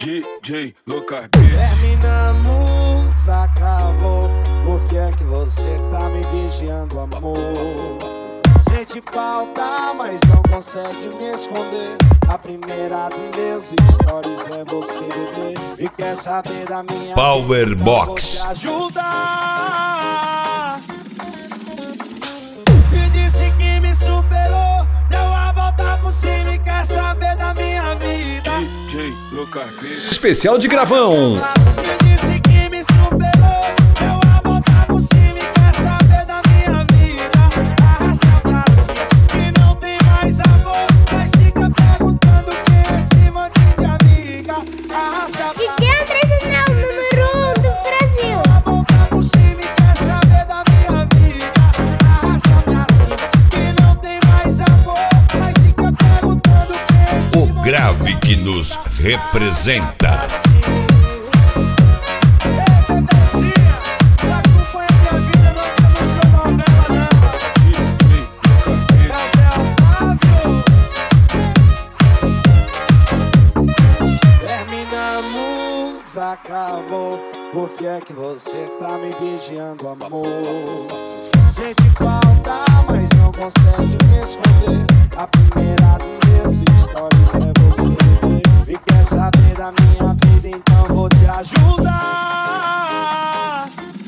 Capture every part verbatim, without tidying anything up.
D J Lucas. Terminamos, acabou. Por que é que você tá me vigiando, amor? Sente falta, mas não consegue me esconder. A primeira de meus stories é você, bebê. E quer saber da minha Power Box. Vou te ajudar. E disse que me superou, deu a volta por cima e quer saber da minha vida. D J Lucas. Especial de gravão. E disse que me superou, deu a volta por cima e quer saber da minha vida. Arrasta pra cima, que não tem mais amor, mas fica perguntando quem é esse monte de amiga. Arrasta pra cima. D J André Zanel, número um do Brasil. Deu a volta por cima e quer saber da minha vida. Arrasta pra cima, que não tem mais amor, mas fica perguntando quem é esse O monte de grave que nos representa. Terminamos, acabou. Por que é que você tá me vigiando, amor? Sente falta, mas não consegue me esconder. A primeira de meus stories é você. E quer saber da minha vida, então vou te ajudar.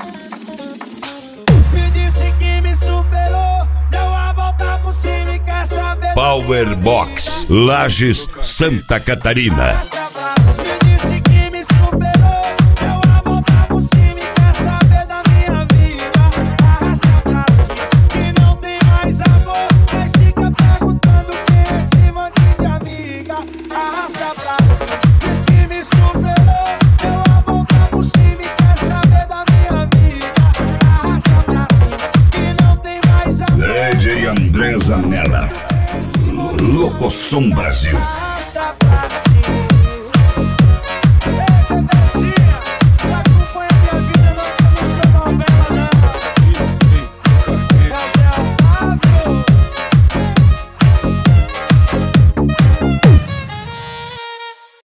Me disse que me superou, deu a volta por cima e quer saber. Power Box, Lages, Santa Catarina. Me disse que me superou, deu a volta por cima e quer saber da minha vida. Arrasta pra cima, que não tem mais amor, mas fica perguntando quem é esse monte de amiga. Arrasta pra cima, diz que me superou, deu a volta por cima e quer saber da minha vida. Arrasta pra cima, que não tem mais amor. D J André Zanella, Locosom Brasil.